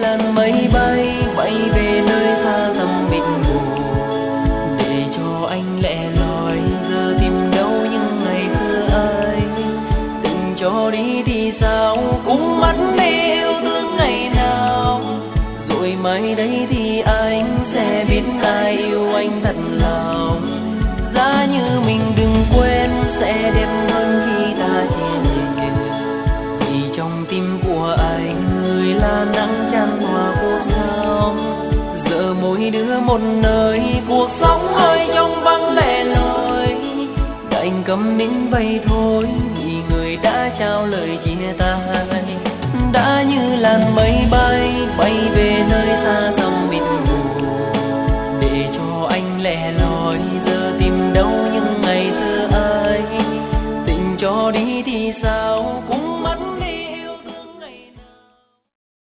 làn mây bay bay về nơi xa tầm mịt mù, để cho anh lẻ loi giờ tìm đâu những ngày xưa ấy. Đừng cho đi thì sao, cũng mắt đi yêu thương ngày nào, rồi mai đây thì anh sẽ biết ai yêu anh thật lòng. Giá như mình đừng quên sẽ đẹp hơn khi ta chia lìa, vì trong tim của anh người là nắng chan hòa cuộc sống. Giờ mỗi đứa một nơi, cuộc sống ơi trong vắng lẻ loi, đành câm nín vậy thôi vì người đã trao lời chia tay. Đã như làn mây bay bay về